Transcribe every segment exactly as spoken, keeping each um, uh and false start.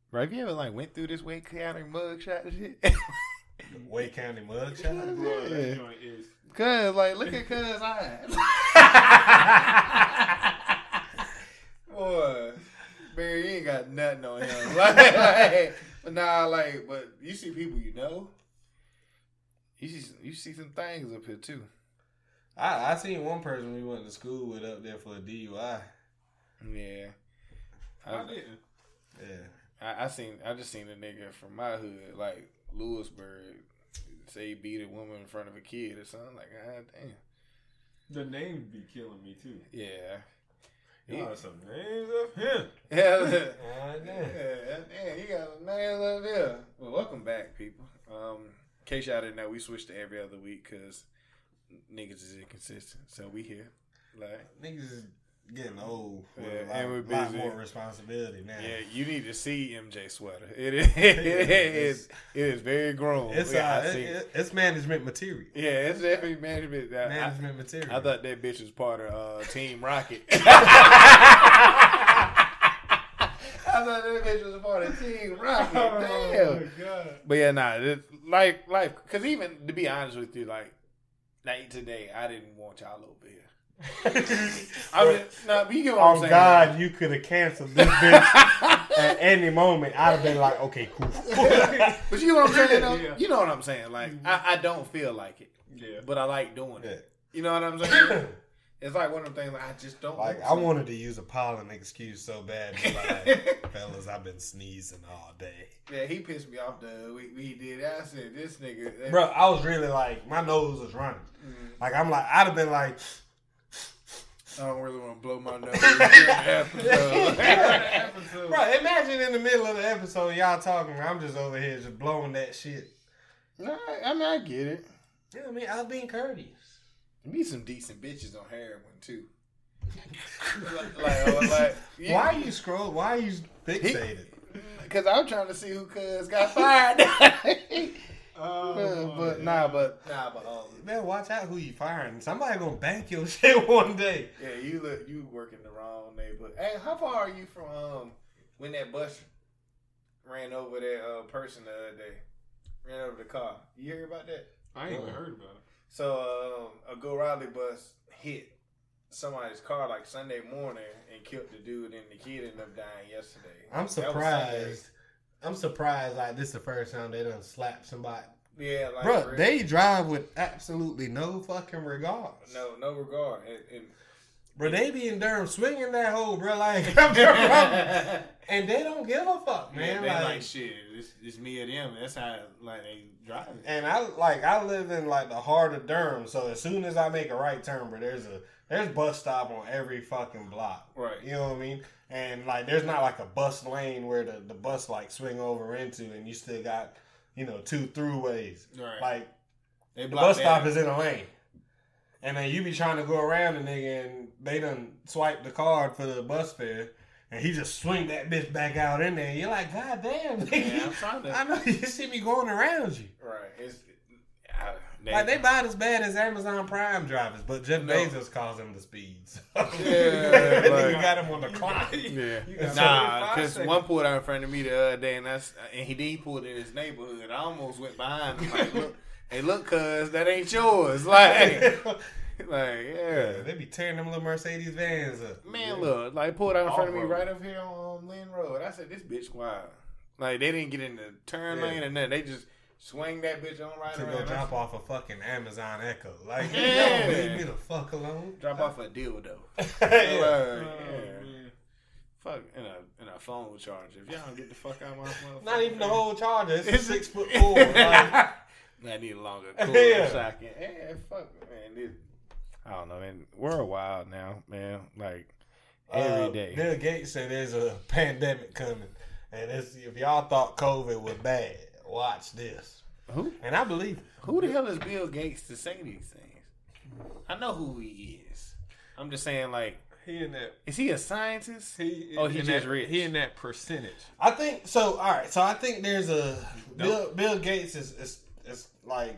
Bro, have you ever like went through this Wake County mugshot and shit? Wake County mugshot? Bro, Yeah. that joint is. Cuz, like, look at Cuz' eyes. Boy, Barry, you ain't got nothing on him. Like, like, but nah, like, but you see people you know. You see, you see some things up here too. I I seen one person we went to school with up there for a D U I. Yeah, I, I didn't. Yeah. I, I seen. I just seen a nigga from my hood, like Lewisburg, say he beat a woman in front of a kid or something. Like, god damn. The names be killing me too. Yeah. You got some names up here. Yeah. God damn. Yeah, damn, you got some names up here. Well, welcome back, people. Um, in case y'all didn't know, we switched to every other week because niggas is inconsistent. So we here. Like, Niggas is getting old. With Yeah, a lot, and we're lot busy. more responsibility now. yeah, you need to see M J sweater. It is, it is, it is very grown. It's yeah, uh, I it, see. it, it's management material. Yeah, it's definitely management. I, Management material. I thought that bitch was part of uh, Team Rocket. I thought that bitch was a part of Team Rocket. Damn. Oh my god. But yeah, nah, it, like, like, cause even to be honest with you, like, like today, I didn't want y'all over here. I mean, nah, but you get what I'm Oh saying. God, you could have canceled this bitch at any moment. I'd have been like, okay, cool. But you know what I'm saying? Though? Yeah. You know what I'm saying? Like, I, I don't feel like it, Yeah. but I like doing Yeah. it. You know what I'm saying? It's like one of them things. Like, I just don't. Like, want I to. wanted to use a pollen excuse so bad. But like, fellas, I've been sneezing all day. Yeah, he pissed me off the week we did. I said, this nigga. Bro, I was really like, my nose was running. Mm. Like, I'm like, I'd have been like, I don't really want to blow my nose. during the episode. Episode. bro, imagine in the middle of the episode, y'all talking, I'm just over here just blowing that shit. No, I mean, I get it. You know what I mean? I was being courteous. There be some decent bitches on heroin, too. like, like, uh, like yeah. Why are you scroll? Why are you fixated? Because I was trying to see who cuz got fired. Oh, but, but nah, but nah, but um, Man, watch out who you firing. Somebody gonna bank your shit one day. yeah, you look, you working the wrong neighborhood. Hey, how far are you from um when that bus ran over that uh, person the other day? Ran over the car. You hear about that? I ain't even heard about it. So um, a Go Riley bus hit somebody's car like Sunday morning and killed the dude, and the kid ended up dying yesterday. I'm That was Sunday. surprised. I'm surprised. Like this, is the first time they done slapped somebody. Yeah, like Bro, really, they drive with absolutely no fucking regard. no no regard. And, and Bro, they be in Durham swinging that hole, bro. Like, and they don't give a fuck, man. man, they like, like, shit. It's, it's me or them. That's how like they drive it. and I like I live in like the heart of Durham, so as soon as I make a right turn, bro, there's a there's bus stop on every fucking block. Right. You know what I mean? And like, there's not like a bus lane where the, the bus like swing over into, and you still got, you know, two throughways. Right. Like, They the block bus that. stop is in a lane. And then you be trying to go around the nigga, and they done swipe the card for the bus fare, and he just swing that bitch back out in there. And you're like, God damn, nigga. Yeah, I'm trying to. I know you see me going around you. Right. It's I, they, Like, they about as bad as Amazon Prime drivers, but Jeff No. Bezos calls them the speeds. Yeah, that nigga like- got him on the clock. Yeah. You got Nah, seventy-five because seconds. one pulled out in front of me the other day, and that's and he did pull it in his neighborhood. I almost went behind him like, look, hey, look, cuz that ain't yours. Like, like yeah. Yeah, they be tearing them little Mercedes vans up. Man, look, like pulled out in front of me Off-road. right up here on um, Lynn Road. I said, this bitch wild. Like, they didn't get in the turn Yeah. lane or nothing. They just swing that bitch on right To around. go I drop said, off a fucking Amazon Echo. Like, Yeah. yo, leave me the fuck alone. Drop off a dildo. Yeah. Like, Oh, yeah. man. Fuck, in a, in a phone charger. If y'all don't get the fuck out of my motherfucker. Not even the whole charger. It's a It's- six foot four. Like, I need a longer cord Yeah. socket. Yeah, fuck, man. This, I don't know, man. We're wild now, man. Like, every uh, day. Bill Gates said there's a pandemic coming. And it's, if y'all thought COVID was bad, watch this. Who? And I believe it. Who the hell is Bill Gates to say these things? I know who he is. I'm just saying, like, He in that. is he a scientist? He, Oh, he in just that, rich. He in that percentage. I think so. All right, so I think there's a No. Bill. Bill Gates is is, is like.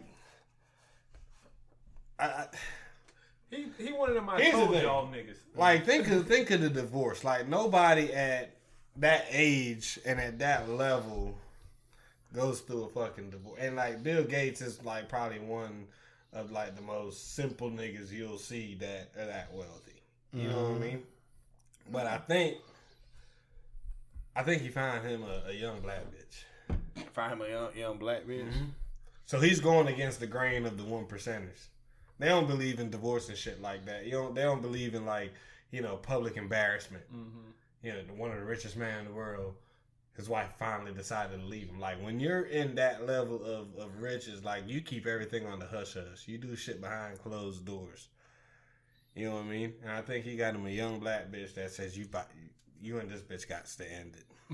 I, I, He he one of them I Here's the told thing. y'all niggas. like think of think of the divorce. Like nobody at that age and at that level goes through a fucking divorce. And like Bill Gates is like probably one of like the most simple niggas you'll see that are that wealthy. You mm-hmm. know what I mean? But I think I think he found him a, a young black bitch. Find him a young, young black bitch. Mm-hmm. So he's going against the grain of the one percenters. They don't believe in divorce and shit like that. You don't. They don't believe in like you know public embarrassment. Mm-hmm. You know, one of the richest man in the world, his wife finally decided to leave him. Like when you're in that level of, of riches, like you keep everything on the hush hush. You do shit behind closed doors. You know what I mean? And I think he got him a young black bitch that says you you and this bitch got to end it.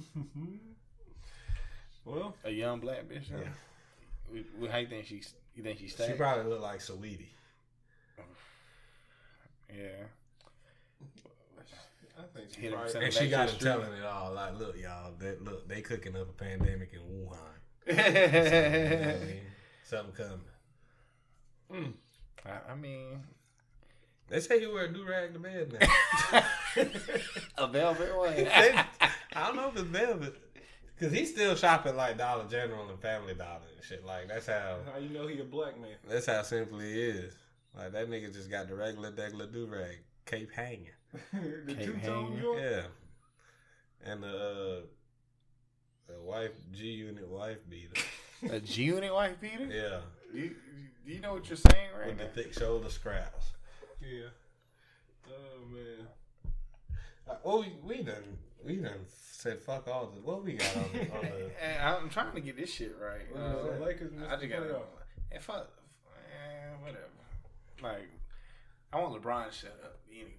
Well, a young black bitch. Huh? Yeah. How you think she? You think she stayed? She probably look like Saweetie. Yeah. I think she Hit him right. some And back she to got the him street. telling it all. Like, look, y'all, that look, they cooking up a pandemic in Wuhan. I, You know what I mean? Something coming. mm. I, I mean, They say you wear a do-rag to bed now. a velvet one. They- I don't know if it's velvet. Because he's still shopping like Dollar General and Family Dollar and shit. Like, that's how How you know he a black man? that's how simple he is. Like, that nigga just got the regular, regular do-rag. Cape hanging. the Cape two-tone hanging. joint? Yeah. And the, uh, the wife, G-Unit wife beater. A G-Unit wife beater? Yeah. You, you, you know what you're saying right With now? the thick shoulder scraps. Yeah. Oh, man. Uh, well, we, we done, we done said fuck all the, what we got on, the- on the, And I'm trying to get this shit right. What Uh, is that? Lakers missed I the just got playoff. and fuck, eh, whatever. Like, I want LeBron to shut up anyway.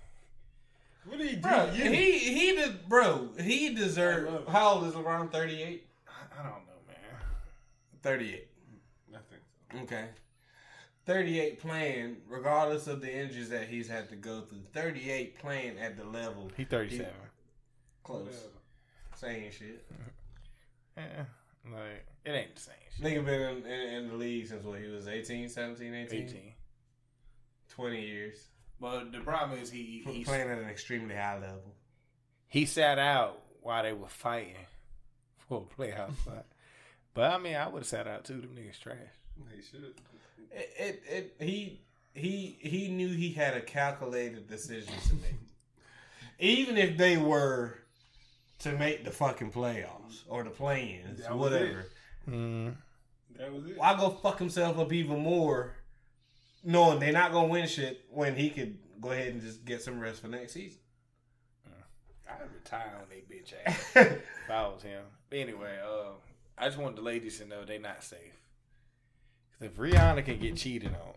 What did he do? bro, You- he, he did, bro, he I deserved, love it. how old is LeBron? thirty-eight? I, I don't know, man. thirty-eight. I think so. Okay. thirty-eight playing, regardless of the injuries that he's had to go through. thirty-eight playing at the level. He thirty-seven. Close. Whatever. Same shit. Yeah, like it ain't the same shit. Nigga been in, in, in the league since what, he was eighteen, seventeen, eighteen? eighteen. twenty years. But the problem is he he Playing at an extremely high level. he sat out while they were fighting for a playoff spot. But I mean, I would have sat out too. Them niggas trash. He should. It, it, it, he, he, he knew he had a calculated decision to make. Even if they were to make the fucking playoffs or the play-ins, That was whatever. Mm. That was it. Why go fuck himself up even more, knowing they're not gonna win shit when he could go ahead and just get some rest for next season? I'd retire on they bitch ass if I was him. But anyway, uh, I just want the ladies to know they not safe. Cause if Rihanna can get cheated on,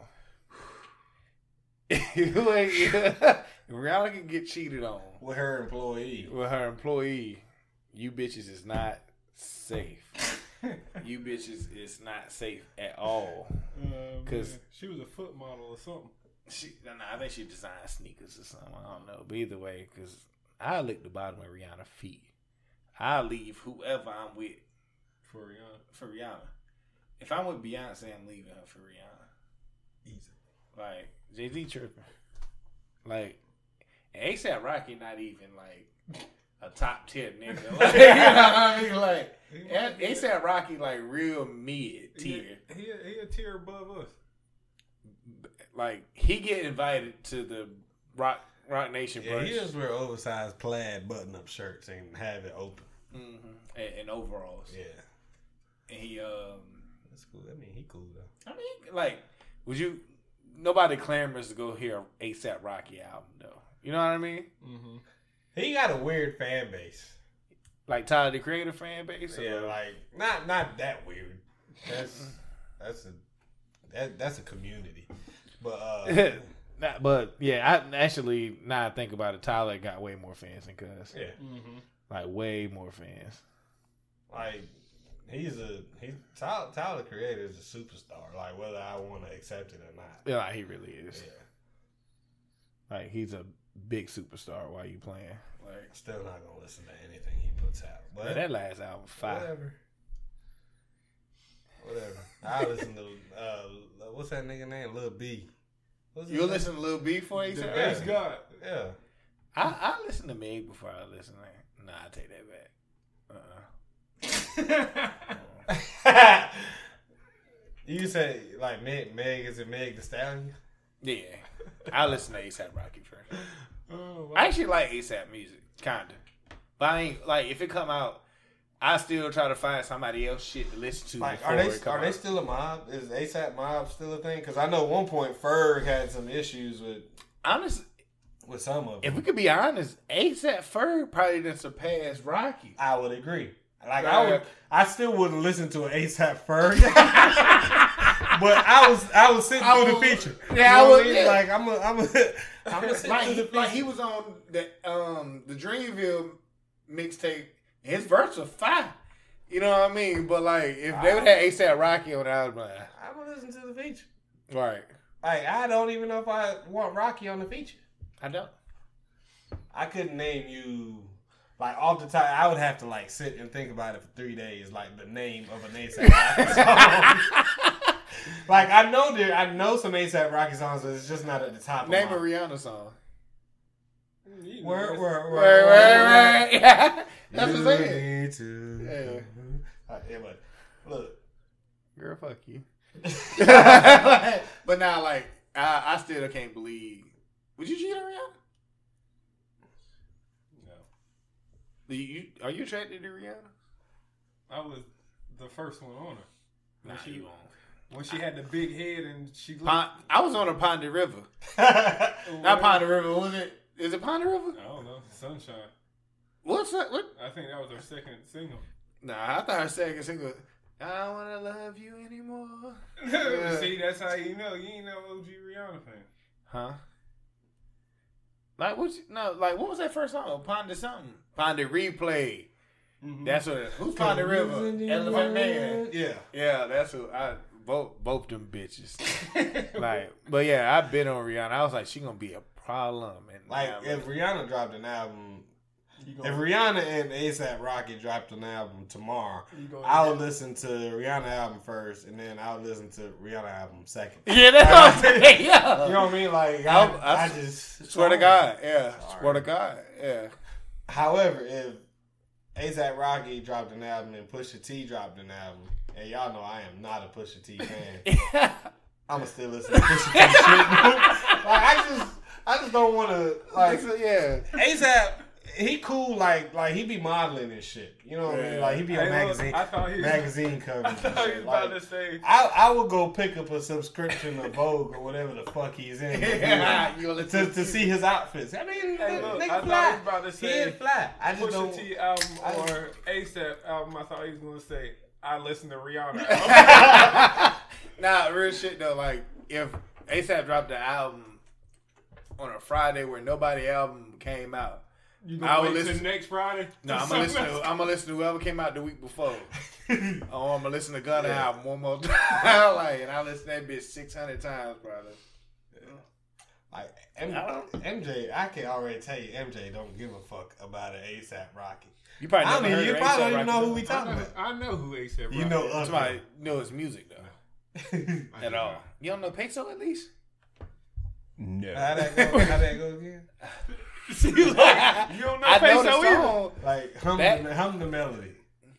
you ain't- if Rihanna can get cheated on With her employee. with her employee, you bitches is not safe. You bitches is not safe at all. Uh, 'Cause- man, she was a foot model or something. She, no, no, I think she designed sneakers or something. I don't know. But either way, because I lick the bottom of Rihanna's feet. I leave whoever I'm with For Rihanna. for Rihanna. If I'm with Beyonce, I'm leaving her for Rihanna. Easy. Like, Jay-Z tripping. Like, and ASAP Rocky not even like a top tier nigga. Like, you know what I mean? Like, He- ASAP Rocky like real mid He, tier. he, he a tier above us. Like, he get invited to the Rock Rock Nation Yeah, brunch. he just wear oversized plaid button-up shirts and have it open. Mm-hmm. And, and overalls. Yeah. And he, um, That's cool. I mean, he cool, though. I mean, like, would you? Nobody clamors to go hear a ASAP Rocky album, though. You know what I mean? Mm-hmm. He got a weird fan base. Like Tyler the Creator fan base. or- Yeah, like, not not that weird. That's, that's a, that, that's a community. But, uh... Nah, but yeah, I actually now I think about it, Tyler got way more fans than Cuz. yeah. Mm-hmm. Like way more fans. Like, he's a he Tyler, Tyler the Creator is a superstar. Like, whether I want to accept it or not. Yeah, like, he really is. Yeah, Like he's a big superstar while you playing. Like still not gonna listen to anything he puts out. But man, that last album fire. whatever, whatever. I listen to uh, what's that nigga name? Lil B. What's his You'll name? listen to Lil B before he The said base that? god. Yeah, I I listen to Meg before I listen to Nah, I take that back. Uh-uh. You say like Meg? Meg is it Meg the Stallion? Yeah, I listen to ASAP Rocky first. Oh, wow. I actually like ASAP music, kinda. But I ain't like if it come out, I still try to find somebody else shit to listen to. Like, before are they it come are out. they still a mob? Is ASAP Mob still a thing? Because I know at one point Ferg had some issues with Honest, with some of if them. we could be honest, ASAP Ferg probably didn't surpass Rocky. I would agree. Like Right. I would, I still wouldn't listen to an ASAP Ferg. But I was, I was sitting I through would- the feature. yeah, You I know what would- mean? yeah. Like I'm a, I'm a, I'm a sit Like through he, the feature. like he was on the um the Dreamville mixtape. His verse was fire. You know what I mean? But like if they would have ASAP Rocky on, I was like, I would listen to the feature. right. Like I don't even know if I want Rocky on the feature. I don't. I couldn't name you like off the top. I would have to like sit and think about it for three days. Like the name of an ASAP Rocky song. Like I know there, I know some ASAP Rocky songs, but it's just not at the top. Name of a my... Rihanna song. You know, Where, that's- where, where, Where, where, where? Yeah, that's what I'm You saying. need to. Yeah. Uh, yeah, but look. Girl, fuck you. But now, like, I, I still can't believe. Would you cheat on Rihanna? No. Do you, are you attracted to Rihanna? I was the first one on her. When, Nah, she, you won't. when she had the big head and she looked. Pond, I was on a Ponder River. Whatever. Not Ponder River, was it? Is it Ponder River? I don't know. Sunshine. What's that? What? I think that was her second single. Nah, I thought her second single. I don't wanna love you anymore. See, that's how you know. You ain't no O G Rihanna fan. Huh? Like what? You, no, like what was that first song? Ponder something. Ponder Replay. Mm-hmm. That's what. Who's Ponder River? Elephant Man. Yeah. Yeah, that's who. I both both them bitches. Like, but yeah, I've been on Rihanna. I was like, she gonna be a problem. And Like now, if Rihanna dropped an album, You if gonna, Rihanna and ASAP Rocky dropped an album tomorrow, you gonna I would listen to Rihanna album first, and then I would listen to Rihanna album second. yeah, that's what I'm saying. Yeah, You know what I mean? Like I- I, I I just swear to God. Yeah, Sorry. swear to God. Yeah. However, if ASAP Rocky dropped an album and Pusha T dropped an album, and y'all know I am not a Pusha T fan, I'ma still listen to Pusha T shit. Like I just, I just don't want to like yeah. ASAP. He cool, like like he be modeling and shit. You know what I mean? Yeah. Like he be on Hey, look, magazine, I thought he was- magazine covers. I and thought he shit. was about Like, to say. I I would go pick up a subscription of Vogue or whatever the fuck he's in Yeah, you gonna to, listen to see his outfits. I mean, Hey, nigga look, I thought fly. he was about to He say is fly. I just Pusha don't. T album I- or ASAP album. I thought he was gonna say I listen to Rihanna. album. Nah, real shit though. Like if ASAP dropped the album on a Friday where nobody album came out. You I gonna would wait listen- till next Friday? No, I'm gonna listen to I'm gonna listen to whoever came out the week before. Oh, I'm gonna listen to Gunna Yeah. album one more time. Like, and I listen to that bitch six hundred times, brother. Like M- I don't- MJ, I can already tell you, M J don't give a fuck about an ASAP Rocky. You probably I never don't even, heard you of probably A$AP don't even know Rocky, who we I talking know, about. I know who ASAP. You know Rocky us. is. Somebody know his music though. I At do all. not. You don't know Peso at least? No. How that go? How that go again? See, look, you don't know I know the Peso either. song. Like hum, That- the, hum the melody.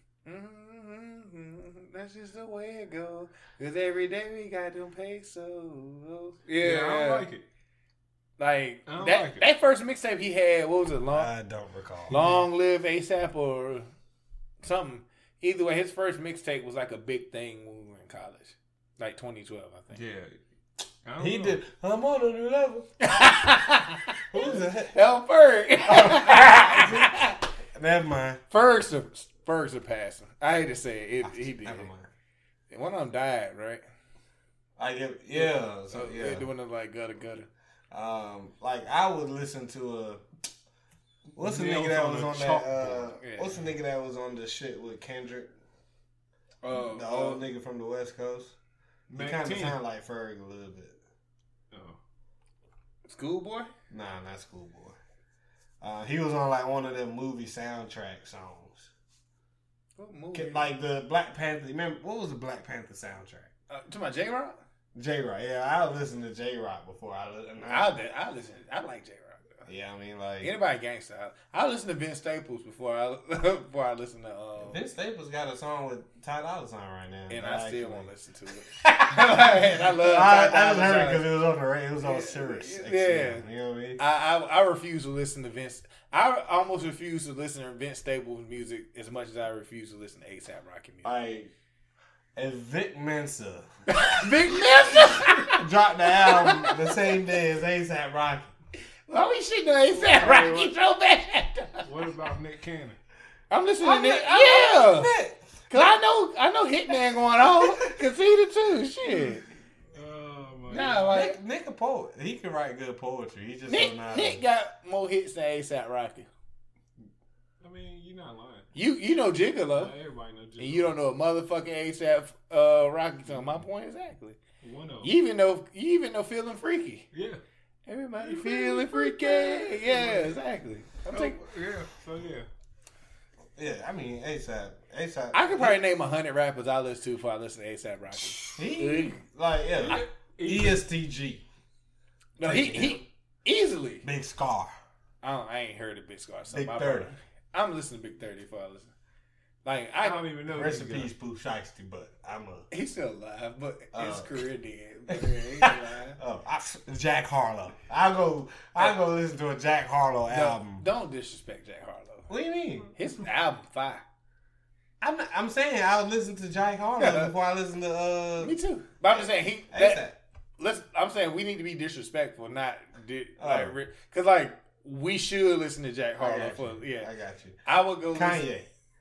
Mm-hmm, that's just the way it goes. Cause every day we got them pesos. Yeah, Yeah, I don't like it. Like I don't that. like it. That first mixtape he had, what was it? Long, I don't recall. Long Live ASAP or something. Either way, his first mixtape was like a big thing when we were in college, like twenty twelve, I think. Yeah. I don't He know. did. I'm on a new level. Who's that? Hell, Ferg. Never mind. Ferg, sur- Ferg surpassed him. I hate to say it. it he did. Never mind. One of them died, right? I get yeah. So So yeah. they're doing it like gutter gutter. Um, like I would listen to a. What's the Nails nigga that on was the on that? chalkboard. Uh, Yeah. What's the nigga that was on the shit with Kendrick? Oh, the old nigga from the West Coast. He Mac kind of ten. sound like Ferg a little bit. Oh. Schoolboy. Nah, not Schoolboy. Uh, he was on like one of them movie soundtrack songs. What movie? Like the Black Panther. Remember what was the Black Panther soundtrack? Uh, to my J Rock. J Rock. Yeah, I would listen to J Rock before I listen. I I listen. I like J Rock. Yeah, I mean, like anybody gangster. I, I listen to Vince Staples before I before I listen to. Um, Vince Staples got a song with Ty Dolla $ign right now, and I, I still actually won't listen to it. and I love. I, Ty I just heard it Dolla because it was on the radio. It was on Yeah, Sirius. yeah. X M, you know what I mean? I, I I refuse to listen to Vince. I almost refuse to listen to Vince Staples music as much as I refuse to listen to ASAP Rocky music. Like, and Vic Mensa Big Mensa dropped the album the same day as ASAP Rocky. Why we shitting on ASAP Rocky so bad? What about Nick Cannon? I'm listening I'm to Nick. li- I'm Yeah. listening to Nick. Cause I know I know Hitman going on. Conceited too. Shit. Oh my Nah, God. like Nick, Nick a poet. He can write good poetry. He just Nick, don't know how Nick to- got more hits than ASAP Rocky. I mean, you're not lying. You you know Gigolo, Not everybody knows. and you don't know a motherfucking ASAP uh, Rocky song. My point exactly. One of them. You even know you even know feeling freaky. Yeah. Everybody feeling freaky. Yeah, exactly. I'm Oh, taking. yeah. So yeah. Yeah, I mean ASAP. ASAP. I could probably name a hundred rappers I listen to before I listen to ASAP Rocky. He like yeah. E S T G. No, he he easily. Big Scar. I don't, I ain't heard of Big Scar. So Big my thirty. brother- I'm listening to Big thirty before I listen. Like I I, don't even know. Rest in these guys. peace, Pooh Shiesty, but I'm a he's still alive, but his Uh. career did. But yeah, he alive. oh, I, Jack Harlow. I'll go I'll go listen to a Jack Harlow album. Don't, don't disrespect Jack Harlow. What do you mean? His album fire. I'm not, I'm saying I'll listen to Jack Harlow before I listen to uh Me too. But I'm just saying he. That, ASAP. let's. I'm saying we need to be disrespectful, not di- Oh. like because like we should listen to Jack I Harlow got for you. yeah. I got you. I would go Kanye.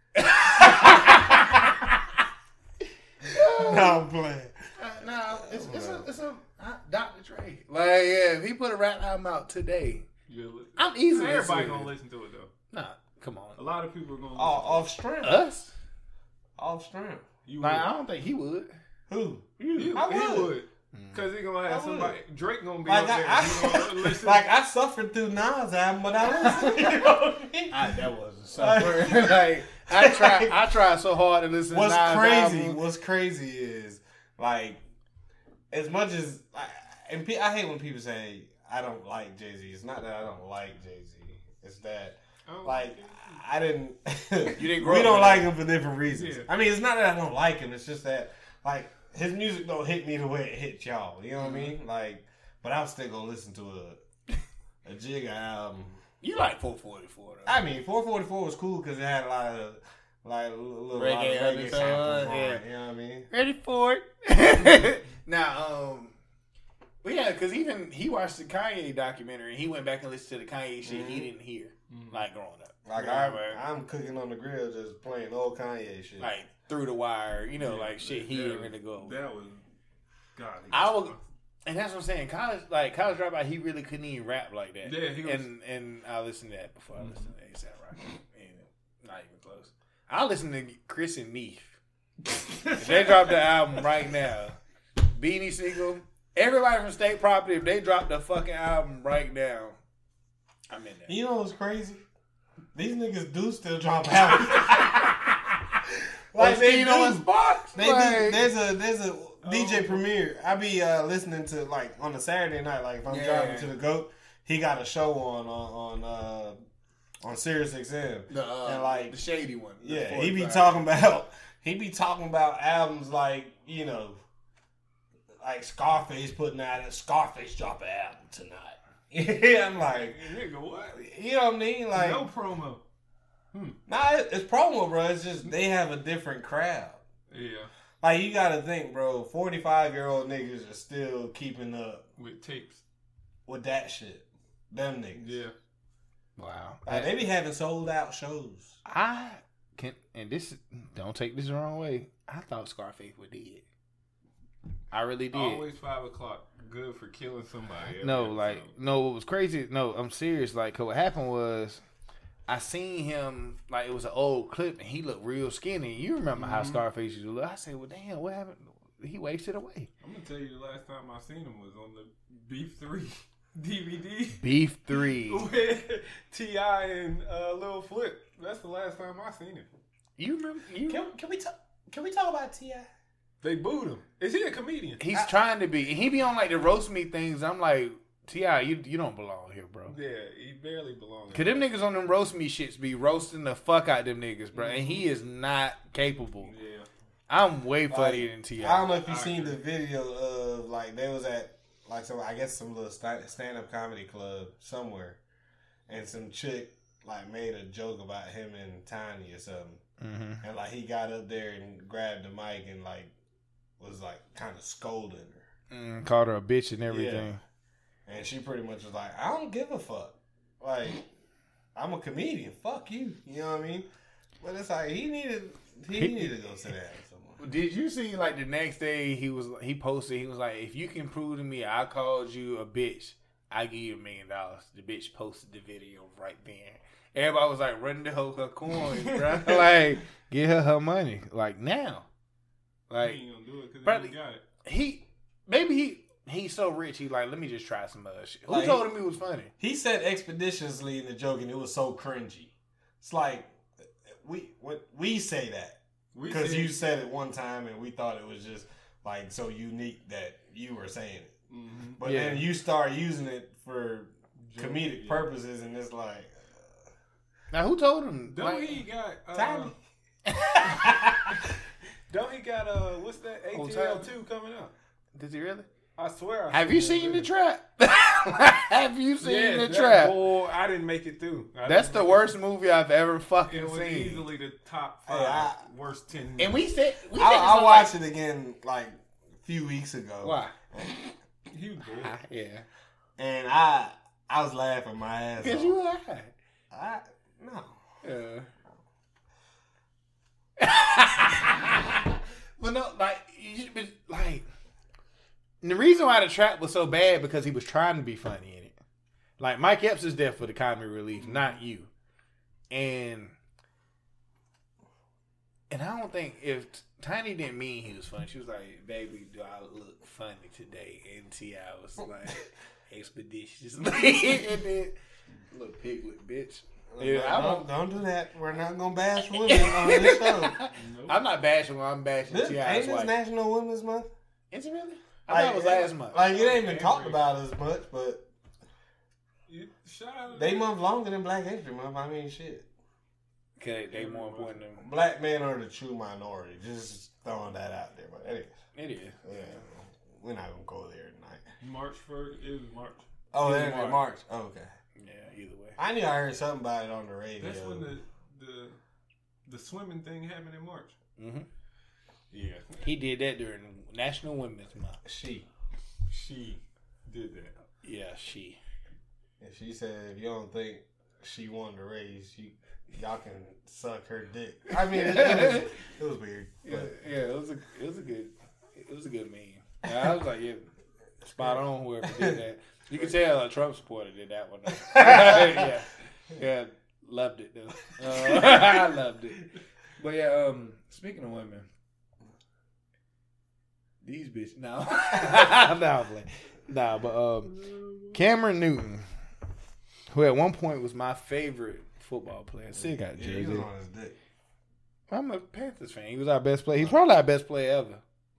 Listen. No, I'm playing. Uh, no, it's, it's a it's a uh, Doctor Dre. Like yeah, if he put a rap album out today, You'll listen. I'm easily Everybody listening. gonna listen to it though. Nah, come A on. lot of people are gonna. Oh, listen off strength. Us? Off strength. You Like, would. I don't think he would. Who? You, I he would. would. Cause he gonna have I somebody. Drake gonna be Like up there. I, He gonna I, listen. like I suffered through Nas album, but I listened. You know what I mean? I, that wasn't suffer. like I try, I tried so hard to listen. What's to Nas crazy? album. What's crazy is like as much as like, and pe- I hate when people say I don't like Jay Z. It's not that I don't like Jay Z. It's that Oh, like I didn't. You didn't grow we up don't with like him. him for different reasons. Yeah. I mean, it's not that I don't like him. It's just that like his music don't hit me the way it hit y'all. You know what I mean? Like, but I'm still gonna listen to a a Jigga album. You like four forty-four though. I mean, four forty-four was cool because it had a lot of like a little Reggae lot of reggae undertones, samples on yeah. it. You know what I mean? Ready for it? now, um, but yeah, because even he watched the Kanye documentary and he went back and listened to the Kanye shit he didn't hear, like growing up. Like Right, I'm, man. I'm cooking on the grill, just playing old Kanye shit. Like Through the Wire, you know, Yeah, like shit he that didn't was- really go. over. That was. God. he I was- would, and that's what I'm saying. College, like college dropout, he really couldn't even rap like that. Yeah, he was- and and I listened to that before I listened to ASAP Rocky. And not even close. I listen to Chris and Neef. If they drop the album right now, Beanie Siegel, everybody from State Property, if they drop the fucking album right now, I'm in there. You know what's crazy? These niggas do still drop albums. Like they they know do. Sparks. They like, do. There's a there's a D J Premier. I be uh, listening to like on a Saturday night. Like if I'm Yeah. driving to the GOAT, he got a show on on on uh, on Sirius X M. the, uh, and like the shady one. the yeah, he be forty-five. talking about he be talking about albums like you know, like Scarface putting out a Scarface drop an album tonight. Yeah, I'm like, Nigga, what? you know what I mean? Like, No promo. nah, it- it's promo, bro. It's just they have a different crowd. Yeah. Like you gotta think, bro. Forty-five year old niggas are still keeping up With tapes. with that shit. Them niggas. Yeah. Wow. Like, they be having sold out shows. I can, and this don't take this the wrong way. I thought Scarface was dead. I really did. Always five o'clock. Good for killing somebody. every No, episode. like no. What was crazy? No, I'm serious. Like, 'cause what happened was, I seen him like it was an old clip, and he looked real skinny. You remember how Scarface used to look? I said, "Well, damn, what happened? He wasted away." I'm gonna tell you the last time I seen him was on the Beef Three D V D Beef three. with T I and uh, Lil Flip. That's the last time I seen him. You remember? You Can, can we talk? Can we talk about T I? They booed him. Is he a comedian? He's trying to be. And he be on like the roast me things. I'm like, T I, you you don't belong here, bro. Yeah, he barely belongs. Cause them niggas on them roast me shits be roasting the fuck out them niggas, bro, and he is not capable. Yeah, I'm way funnier Like, than T I don't I. know if you seen the video of like they was at like some I guess some little stand up comedy club somewhere, and some chick like made a joke about him and Tiny or something, Mm-hmm. and like he got up there and grabbed the mic and like was like kind of scolding her, Mm, called her a bitch and everything. and she pretty much was like, I don't give a fuck, like I'm a comedian, fuck you, you know what I mean? But it's like he needed he, He- needed to go sit down somewhere. Did you see like the next day he was he posted he was like, if you can prove to me I called you a bitch, I give you a million dollars. The bitch posted the video right then. Everybody was like running to her, her coins, bro. Like get her her money like now. Like he ain't gonna do it because Bradley- he got it. he maybe he he's so rich he like let me just try some other shit. Who Like, told him it was funny? He said expeditiously in the joke, and it was so cringy. It's like we what we say that We because said- you said it one time, and we thought it was just like so unique that you were saying it. Mhm. But Yeah. then you start using it for Joke, comedic yeah. purposes, and it's like Now who told him? Don't Like, he got? Uh, Tiny. Don't he got? Uh, what's that? A Oh, T L Tiny. two coming up. Did he really? I swear. I Have you that seen the video. trap? Have you seen Yeah, the that trap? Boy, I didn't make it through. I That's didn't the make worst movie I've ever It, fucking it was seen. easily the top Hey, five I- worst ten. And we said we said I, this I on, watched like- it again like a few weeks ago. Why? he was good. Ah, yeah. And I I was laughing my ass Because off. you lied. I no. Yeah. But no, like, you, but, like, the reason why the trap was so bad because he was trying to be funny in it. Like, Mike Epps is there for the comedy relief, not you. And and I don't think if Tiny didn't mean he was funny, she was like, "Baby, do I look funny today?" And T I was like, expeditiously, and then little piglet bitch. Yeah, I don't, don't- don't do that. We're not gonna bash women on this show. Nope. I'm not bashing when I'm bashing This, T ain't I's this wife. National Women's Month? Is it really? I thought it was last month. Like it ain't been Every- talked about as much, but You- Shout out to they them. month longer than Black History Month. I mean, shit. Okay, they more important than Black men are the true minority. Just throwing that out there. But anyways, it is. yeah, we're not gonna go there tonight. March first. It was March. Oh, It was that in March. March. Oh, okay. Yeah, either way. I knew I heard something about it on the radio. That's when the the the swimming thing happened in March. hmm Yeah, He did that during National Women's Month. she. she did that. Yeah, she. And she said, if you don't think she won the race, you y'all can suck her dick. I mean, it, it, was, it was weird. Yeah, But yeah, it was a it was a good it was a good meme. I was like, yeah, spot on whoever did that. You can tell a Trump supporter did that one. yeah, yeah, loved it though. Uh, I loved it. But yeah, um, speaking of women, these bitches. No, no, I'm playing. Nah, but um, Cameron Newton, who at one point was my favorite football player, still got yeah, he jersey. was on his dick. I'm a Panthers fan. He was our best player. He's probably our best player ever.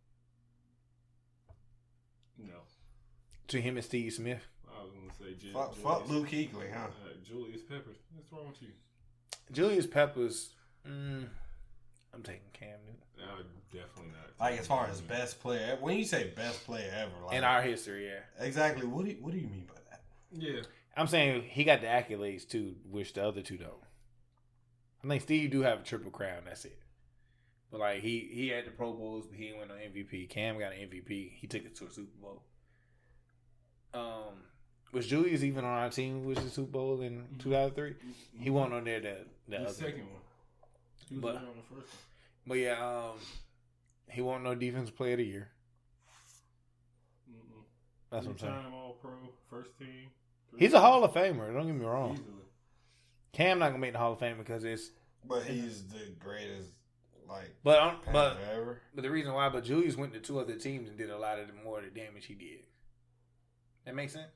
No, To him and Steve Smith. I was gonna say J- Fuck, Julius, fuck Luke Kuechly, huh? uh, Julius Peppers. What's wrong with you? Julius Peppers. Mm, I'm taking Cam Newton. Uh, definitely not. Like as far as best player, when you say best player ever, like In our history, yeah. exactly, what do you, what do you mean by that? Yeah, I'm saying he got the accolades too, which the other two don't. I think Steve do have a triple crown. That's it. But like he he had the Pro Bowls, but he didn't win no M V P. Cam got an M V P. He took it to a Super Bowl. Um, was Julius even on our team? Was the Super Bowl in two thousand three? He wasn't on there. The the, the other. second one. He was But- on the first one. But yeah, um, he wasn't no defensive player of the year. Mm-mm. That's what I'm saying. Three-time All-Pro, first team. He's a Hall of Famer. Don't get me wrong. Easily. Cam not gonna make the Hall of Fame because it's. But he's the greatest, like, But um, Panther but ever. but the reason why, but Julius went to two other teams and did a lot of the more of the damage he did. That makes sense.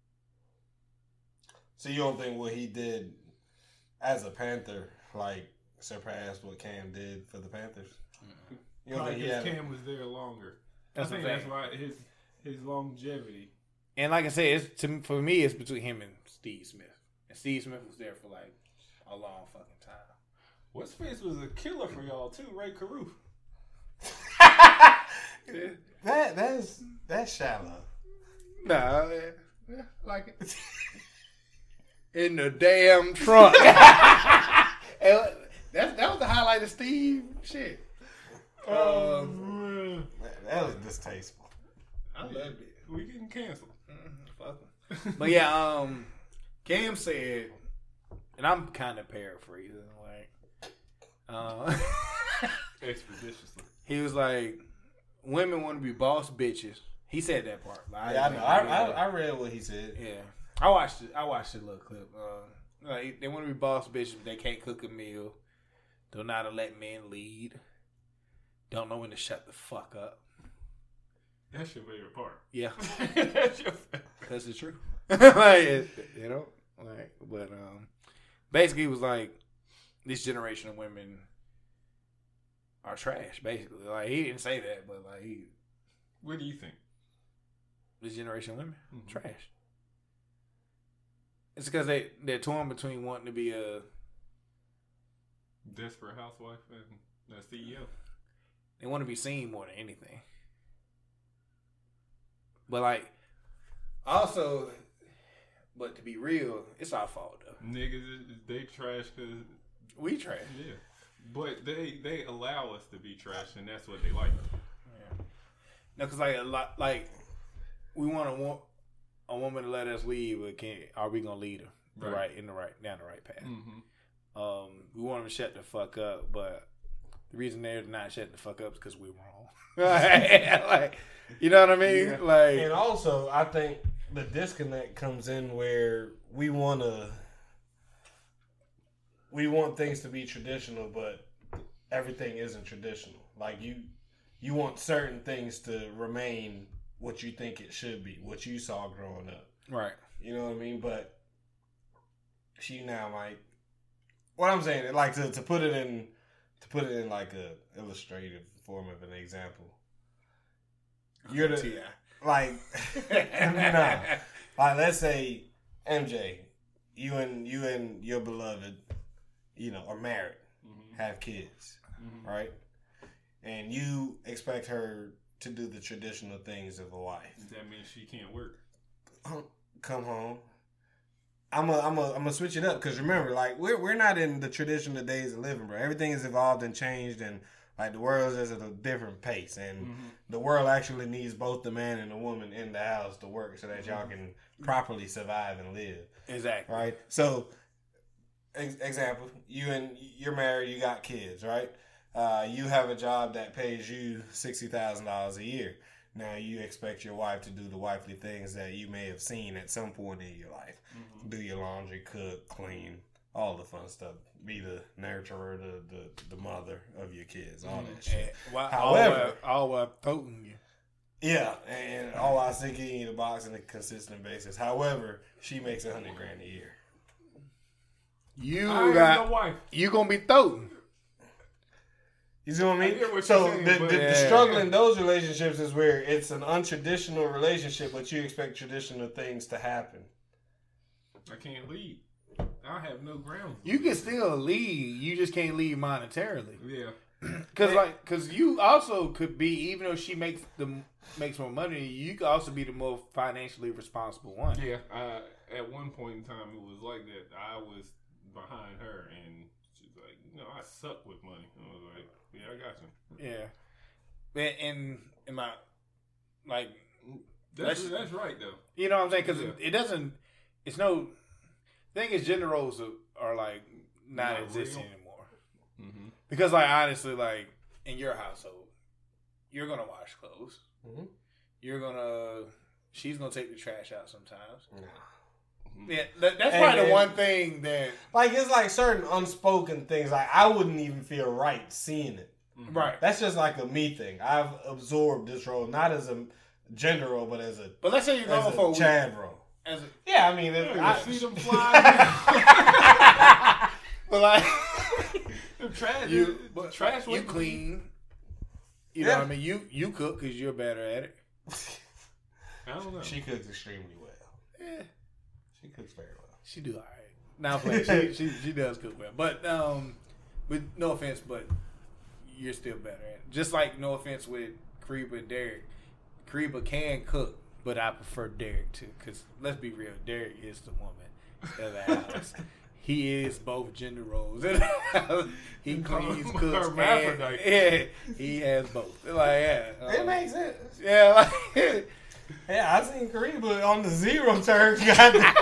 So you don't think what he did as a Panther like surpassed what Cam did for the Panthers? You don't Probably think he because had? Cam was there longer. That's I think what I'm that's saying. why his his longevity And like I said, it's to for me, it's between him and Steve Smith. And Steve Smith was there for like a long fucking time. What's face was a killer for y'all too, Ray Caruth. Yeah. That that's that's shallow. Nah, yeah, yeah, like it. In the damn trunk. And that that was the highlight of Steve shit. Um, that, that was distasteful. I loved it. We getting canceled. Mm-hmm, fuck 'em. But yeah, um, Cam said, and I'm kind of paraphrasing, like, uh, Expeditiously. he was like, women want to be boss bitches. He said that part. Like, Yeah, I didn't know. I, read I it. I read what he said. Yeah, I watched it. I watched the little clip. Uh, like, they want to be boss bitches, but they can't cook a meal. Don't know how to let men lead. Don't know when to shut the fuck up. That's your favorite part. Yeah, That's your favorite. because it's true. Like, it, you know, like, but um, basically, it was like this generation of women are trash. Basically, like he didn't say that, but like he, What do you think? this generation of women Mhm. trash. It's because they they're torn between wanting to be a Desperate housewife and the C E O. they want to be seen more than anything. But like, also, but to be real, it's our fault though. Niggas, they trash because We trash. yeah, but they they allow us to be trash, and that's what they like. Yeah. No, because like a lot, like we want a, wo- a woman to let us lead, but can are we gonna lead her the Right. right in the right down the right path? Mm-hmm. Um, we want them to shut the fuck up, but the reason they're not shutting the fuck up is because we're wrong. Like, you know what I mean? Yeah. Like, And also, I think the disconnect comes in where we want to, we want things to be traditional, but everything isn't traditional. Like you, you want certain things to remain what you think it should be, what you saw growing up. right? You know what I mean? But she now might. What I'm saying, like to, to put it in, to put it in like a illustrative form of an example. You're the T I like, no, like let's say M J, you and you and your beloved, you know, are married, Mm-hmm. have kids, Mm-hmm. right? And you expect her to do the traditional things of a wife. That means she can't work. Come home. I'm a, I'm a, I'm gonna switch it up because remember, like we're we're not in the traditional days of living, bro. Everything has evolved and changed, and like the world is at a different pace, and Mm-hmm. the world actually needs both the man and the woman in the house to work so that y'all can properly survive and live, exactly. right? So, ex- example, you and you're married, you got kids, right? Uh, you have a job that pays you sixty thousand dollars a year. Now you expect your wife to do the wifely things that you may have seen at some point in your life. Mm-hmm. Do your laundry, cook, clean, all the fun stuff. Be the nurturer, the the, the mother of your kids, all that shit. And why, However- all, all while toting you. Yeah, and all I think you need a box on a consistent basis. However, she makes a hundred grand a year. You I ain't got no wife. you gonna be toting. You see what I mean? I get what so you're saying, the, but- the, the Yeah. struggle in those relationships is where it's an untraditional relationship, but you expect traditional things to happen. I can't lead. I have no ground. You can still lead. You just can't lead monetarily. Yeah. Cause like, cause you also could be, even though she makes the makes more money, you could also be the more financially responsible one. Yeah. Uh, at one point in time, it was like that. I was behind her, and she's like, "You know, I suck with money." I was like, "Yeah, I got you." Yeah. And and in my like, That's That's- that's right though. you know what I'm saying? Because Yeah. it, it doesn't. It's no. Thing is, gender roles are, are like not, Not existing real. anymore. Mm-hmm. Because like honestly, like in your household, you're gonna wash clothes. Mhm. You're gonna. She's gonna take the trash out sometimes. Mm-hmm. Yeah, that, that's And- probably the and- one thing that. Like it's like certain unspoken things. Like I wouldn't even feel right seeing it. Mm-hmm. Right. That's just like a me thing. I've absorbed this role not as a gender role, but as a But let's say you're as going a for a week. Chad role. As a, Yeah, I mean, if You I, see them flying. but like The trash. you, the but trash. you was- clean. You Yeah. know what I mean? You you cook because you're better at it. I don't know. She cooks extremely well. Yeah, She cooks very well. she do all right. Now, she, she she does cook well, but um, with no offense, but you're still better at it. Just like no offense with Kariba and Derek. Kariba can cook, but I prefer Derek too. Because let's be real, Derek is the woman of the house. He is both gender roles. He cleans, cooks, and yeah, he has both. Like yeah, It um, makes sense. yeah. Like, Yeah, I seen Kariba on the zero turn. Goddamn.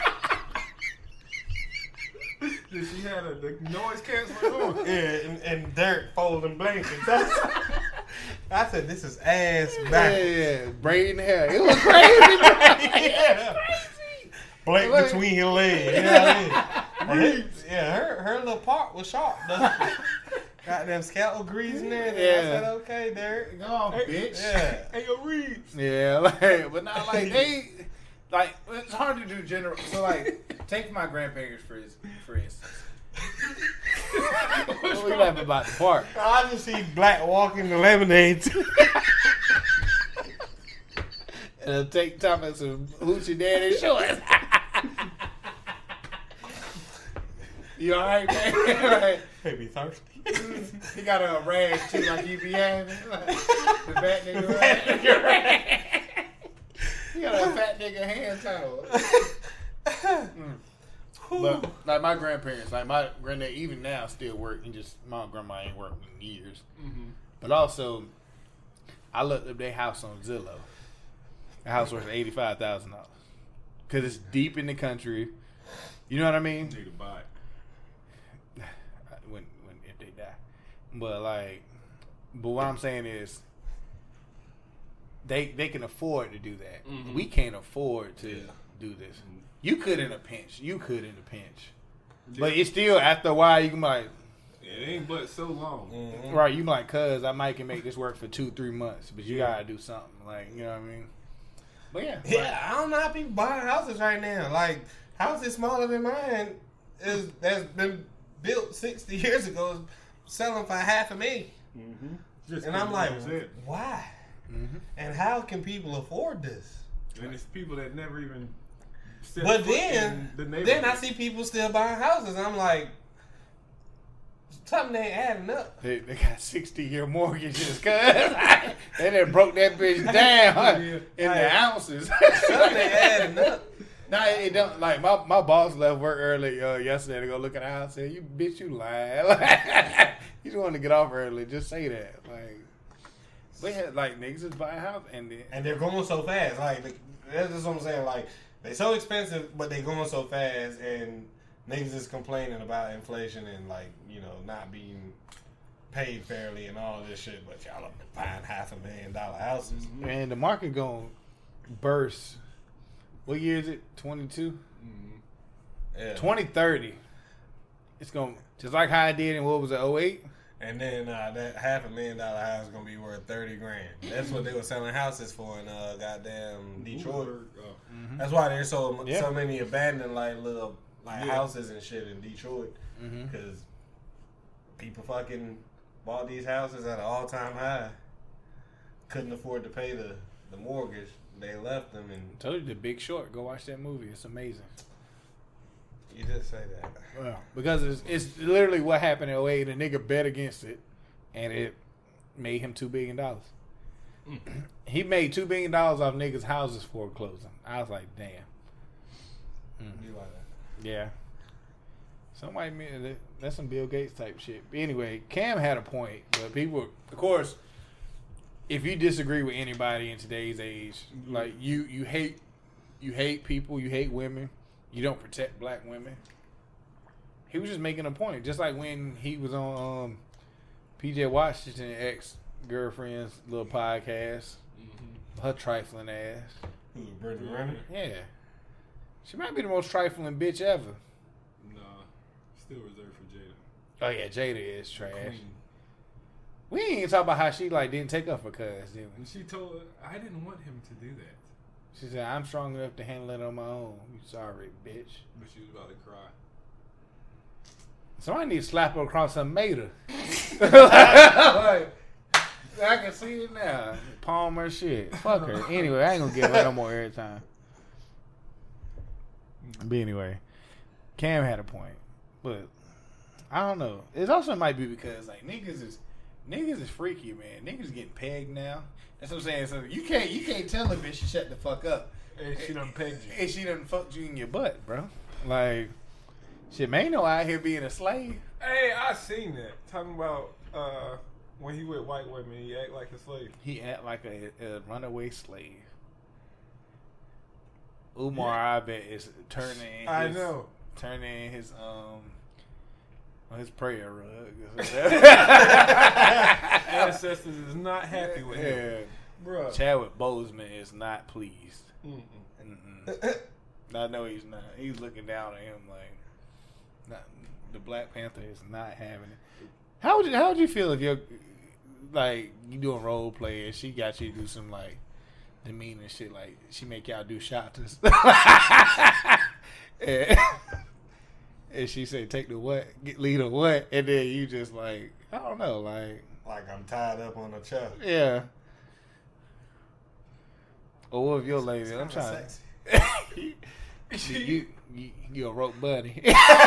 Did she had a the noise canceling on? Yeah, and, and Derek folding blankets. That's, I said, this is ass back. yeah, yeah, braiding hair. It was crazy. Yeah. Blank Like- between your legs. You know what I mean? Yeah, her her little part was sharp. Though. Got them scalp grease in there. Yeah. I said, okay, Derek. Go on, bitch. Yeah. Hey, yo, Reed. Yeah, like, but not like they, like it's hard to do general. So like, take my grandparents for his, for instance. What we laughing about the park? I just see Black walking the lemonade. And I'll take Thomas some hoochie daddy shorts. You alright, man? Like, They be thirsty. he got a rag too, like you be having. Like, the fat nigga rag. He got a fat nigga hand towel. Mm. But like my grandparents, like my granddad, even now still working. Just my grandma ain't working in years. Mm-hmm. But also, I looked up their house on Zillow. The house worth eighty five thousand dollars because it's deep in the country. You know what I mean? Need to buy it. When when if they die, but like, but what I'm saying is, they they can afford to do that. Mhm. We can't afford to Yeah. do this. You could in a pinch. You could in a pinch. But it's still, after a while, you can be like, It ain't but so long. Mhm. right, you be like, cuz I might can make this work for two, three months, but you Yeah. gotta do something. Like, you know what I mean? But yeah. Yeah, I don't know how people buying houses right now. Like, houses smaller than mine is that's been built sixty years ago, selling for half a million. Mm-hmm. Just And I'm like, that's it. why? Mm-hmm. And how can people afford this? And it's people that never even. Set But foot then, in the then neighborhood. I see people still buying houses. I'm like, something ain't adding up. They, they got sixty year mortgages, cuz. They done broke that bitch down Yeah. in the ounces. Something ain't adding up. Nah, it, it don't. Like, my, my boss left work early uh, yesterday to go look at the house. Said, you bitch, you lying. Like, you just want to get off early. Just say that. Like, we had, like, niggas just buy a house and then. And they're going so fast. Like, that's just what I'm saying. Like, they so expensive, but they going so fast, and niggas is complaining about inflation and, like, you know, not being paid fairly and all this shit. But y'all are buying half a million dollar houses. Man, the market going to burst. What year is it? twenty-two? Mm-hmm. Yeah. twenty thirty. It's going to, just like how I did in, what was it, oh eight? And then uh, that half a million dollar house is gonna be worth thirty grand. That's what they were selling houses for in uh, goddamn Detroit. Oh. Mm-hmm. That's why there's so Yeah. so many abandoned like little like Yeah. houses and shit in Detroit Mm-hmm. because people fucking bought these houses at an all time high. Couldn't afford to pay the, the mortgage. They left them, and Told you The Big Short. Go watch that movie. It's amazing. you just say that. Well, because it's, it's literally what happened in oh eight. The nigga bet against it, and it made him two billion dollars. Mm. He made two billion dollars off niggas' houses foreclosing. I was like, damn. Mm. You like that? Yeah. Somebody, that- that's some Bill Gates type shit. But anyway, Cam had a point, but people, of course, if you disagree with anybody in today's age, like you, you hate, you hate people, you hate women, you don't protect black women. He was just making a point, just like when he was on um, P J Washington ex girlfriend's little podcast, Mm-hmm. her trifling ass. Who's Brittany Renner? Yeah, she might be the most trifling bitch ever. Nah, still reserved for Jada. Oh yeah, Jada is trash. Queen. We ain't even talk about how she like didn't take up for cuz, did we? And she told her, I didn't want him to do that. She said, I'm strong enough to handle it on my own. You sorry, bitch. But she was about to cry. Somebody need to slap her across her mater. like, I can see it now. Palmer shit. Fuck her. Anyway, I ain't gonna give her no more airtime. But anyway, Cam had a point, but I don't know. It also might be because like niggas is niggas is freaky, man. Niggas getting pegged now. That's what I'm saying. So you can't you can't tell a bitch to shut the fuck up. And she done pegged you. And she done fucked you in your butt, bro. Like shit, man, no out here being a slave. Hey, I seen that. Talking about uh, when he with white women, he act like a slave. He act like a, a runaway slave. Umar, Yeah. I bet, is turning. His, I know. Turning his um, his prayer rug. Ancestors is not happy with him, Yeah, bro. Chadwick Boseman is not pleased. Mm-mm. Mm-mm. I know he's not. He's looking down at him like, not, the Black Panther is not having it. How would you How would you feel if you're like you doing role play and she got you to do some like demeaning shit, like she make y'all do shots and, and she say take the what, get lead the what, and then you just like I don't know, like Like I'm tied up on a chair. yeah. Or what if your lady? I'm trying. Sexy. you, you, you you a rope buddy.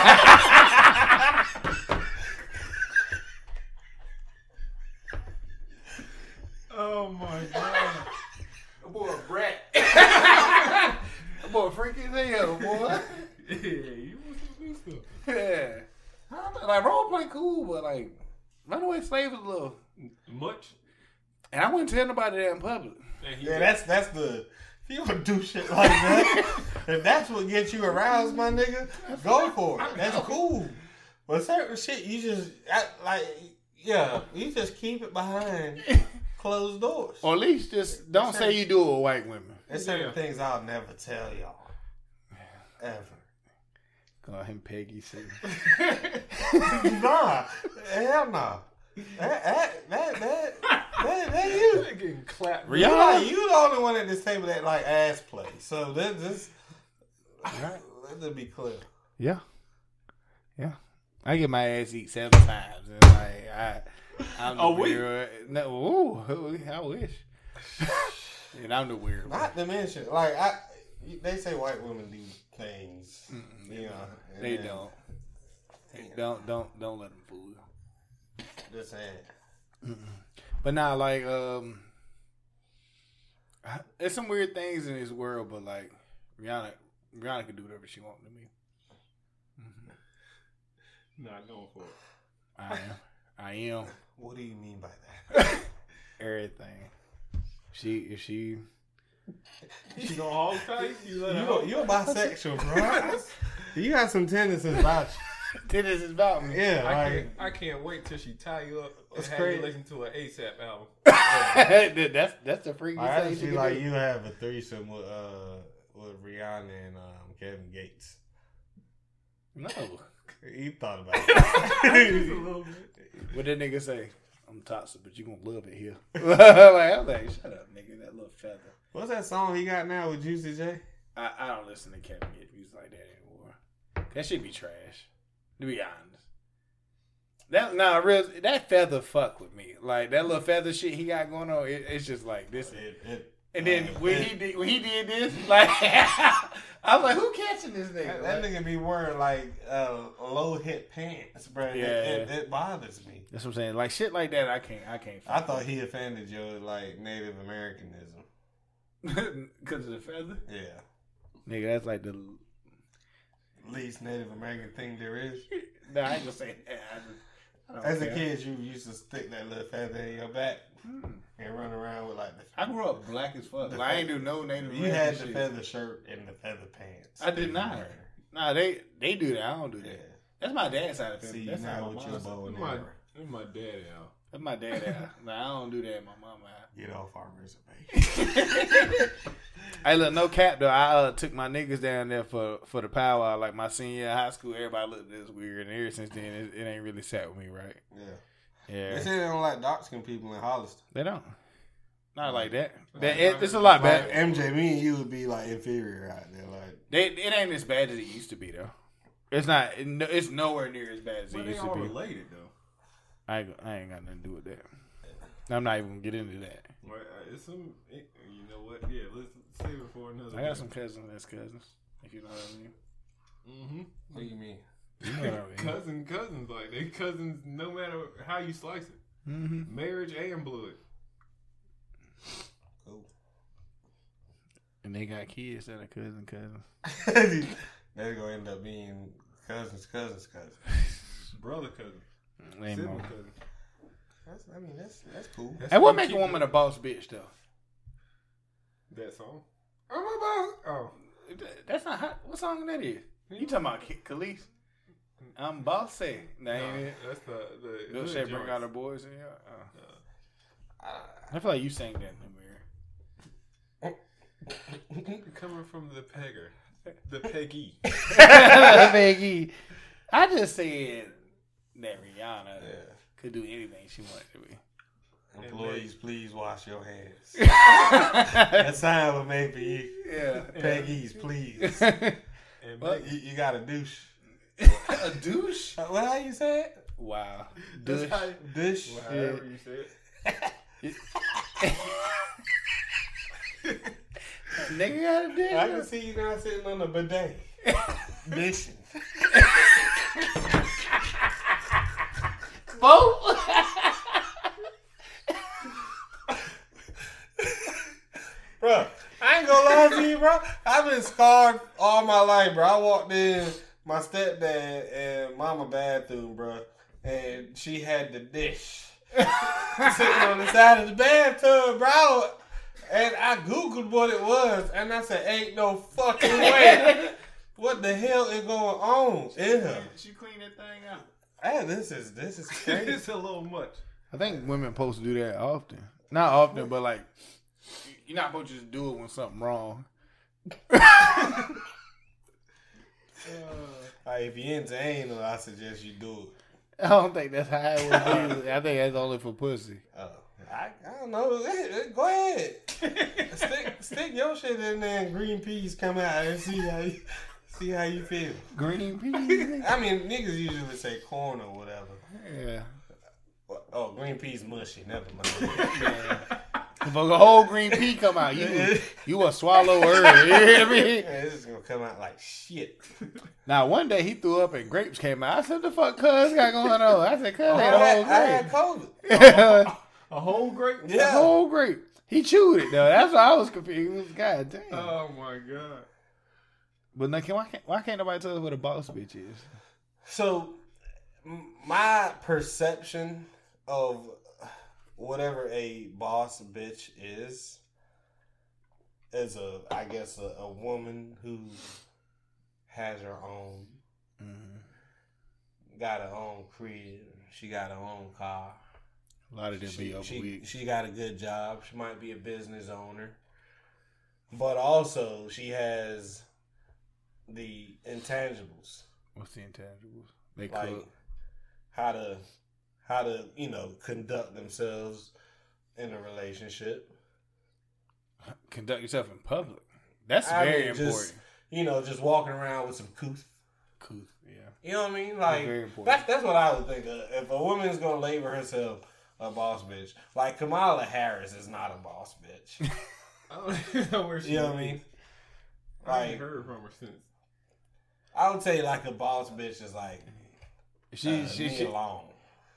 Oh my god. Boy, a brat. That boy, freaky as hell, boy. Yeah, you want some good stuff. Yeah. I don't know, like role play cool, but like runaway slave is a little. Much. And I wouldn't tell nobody that in public. And he Yeah, that's that's the. If you don't do shit like that, if that's what gets you aroused, my nigga, go for it. That's cool. But certain shit, you just I, like, yeah, you just keep it behind closed doors. Or at least just don't say you do it with white women. There's certain Yeah. things I'll never tell y'all, ever. Call him Peggy Sue. Nah, hell no. That that that that that, that you. They're getting clapped. Rihanna? You like you the only one at this table that like ass play. So this this Right. let it be clear. Yeah. Yeah. I get my ass eat seven times. And like, I, I'm the A week? weird. No, ooh, I wish. And I'm the weird one. Not to mention, like I, they say white women do things, Mm-mm, you know. and They then- don't. Don't don't don't let them fool you. Just saying. But now, like, um, there's some weird things in this world, but like Rihanna, Rihanna can do whatever she wants to me. Not going for it. I am. I am What do you mean by that? everything. She if she She gonna hold tight? You let her You hold? you're bisexual, bro. You got some tendencies about this is about you. me. Yeah, I like can't, I can't wait till she tie you up and It's have crazy. you listen to an ASAP album. that's that's the freaky I thing. actually she can like do. you have a threesome with uh with Rihanna and um Kevin Gates. No. You thought about Just a it. little bit. What that nigga say? I'm toxic, but you gonna love it here. like I'm like, shut up, nigga. That little feather. What's that song he got now with Juicy J? I, I don't listen to Kevin Gates music like that anymore. That should be trash. To be honest. That nah, real that feather fuck with me. Like that little feather shit he got going on. It, it's just like this. It, it, And then uh, when it- he did when he did this, like I was like, who catching this nigga? That, that Like, nigga be wearing like uh, low hit pants, bro. It- Yeah. It, it bothers me. that's what I'm saying. Like shit like that, I can't. I can't. I thought he offended your like Native Americanism. Because of the feather, Yeah, nigga. That's like the. least Native American thing there is. No, I ain't gonna say that. I just, I don't As a care. kid, you used to stick that little feather in your back Hmm. and run around with like the. I grew up black as fuck. The Like, I ain't do no Native You American had the shit. feather shirt and the feather pants. I did not. Nah, they they do that. I don't do that. Yeah. That's my dad's side of it. See, That's now not with my your mom's. bow and My, arrow. my daddy out. That's my dad. out. Nah, I don't do that. My mama. out. Get off our reservation. Hey, look, no cap though. I uh, took my niggas down there for for the powwow. Like my senior year of high school, everybody looked at this weird, and ever since then, it, it ain't really sat with me right. Yeah. Yeah, They say they don't like dark skinned people in Hollister. they don't. Not like that. That it, it's a lot Like better. M J, me and you would be like inferior out there. Like They, it ain't as bad as it used to be though. It's not. It, no- it's nowhere near as bad as But it they used to all be. related though. I ain't, I ain't got nothing to do with that. I'm not even gonna get into that. Well, uh, it's some. It, you know what? Yeah, let's save it for another. I got day. some cousins that's cousins. If you know what I mean. Mm-hmm. What do you mean? You know what I mean. Cousin, cousins, like they cousins, no matter how you slice it. Mm-hmm. Marriage and blood. Cool. And they got kids that are cousin cousins. They're gonna end up being cousins, cousins, cousins. Brother cousin. Ain't Sibling no- cousin. That's, I mean, that's that's cool. That's And what you make a keep woman a boss bitch though? That song? Oh my boss. Oh. That's not hot. What song that is? You talking about K- Khalees? I'm bossy. That ain't No, it. that's the the. Go hood say bring joints. out the boys in here. Uh, I feel like you sang that in the mirror. Coming from the pegger, the peggy. Maggie. I just said that Rihanna Yeah. could do anything she wanted to be. Employees, please wash your hands. That sound was made for you. Yeah. Peggy's, please. And What? Maggie. You, you got a douche. A douche? Uh, What how you say it? Wow. That's Douche. how- Douche. well, however you say it. Nigga got a dick. I can see you now sitting on the bidet. Dishing. Both? Bro, I ain't gonna lie to you, bro. I've been scarred all my life, bro. I walked in my stepdad and mama bathroom, bro, and she had the dish sitting on the side of the bathtub, bro. And I googled what it was, and I said, "Ain't no fucking way. What the hell is going on in her?" She cleaned that thing out. Hey, this is this is crazy. It's a little much. I think women supposed to do that often. Not often, but like, you're not supposed to just do it when something wrong. Like, if you're into anal, I suggest you do it. I don't think that's how it would be. I think that's only for pussy. Oh, I, I don't know. Go ahead. stick stick your shit in there and green peas come out and see how you, see how you feel. Green peas? I mean, niggas usually say corn or whatever. Yeah. Oh, green peas mushy. Never mind. Yeah. If a whole green pea come out, you you a swallow early. You hear me? Yeah, this is gonna come out like shit. Now one day he threw up and grapes came out. I said, "The fuck, cuz got going on?" I said, "Cuz I had a had, whole I had grape, COVID. A whole grape? a Yeah. whole grape." He chewed it though. That's why I was confused. God damn. Oh my god. But now, can, why can't why can't nobody tell us what a boss bitch is? So, m- my perception of whatever a boss bitch is is a, I guess, a, a woman who has her own, Mm-hmm. got her own crib. She got her own car. A lot of them She, be over she, weak. she got a good job. She might be a business owner. But also, she has the intangibles. What's the intangibles? They Like cook. how to, how to, you know, conduct themselves in a relationship. Conduct yourself in public. That's I very mean, just, important. you know, just walking around with some couth. Couth, yeah. You know what I mean? Like, very important. that's, that's what I would think of. If a woman is going to label herself a boss bitch, like Kamala Harris is not a boss bitch. I don't even know where she You know is. what I mean? I Like, ain't heard from her since. I would say like a boss bitch is like She, uh, she, Nia she, Long.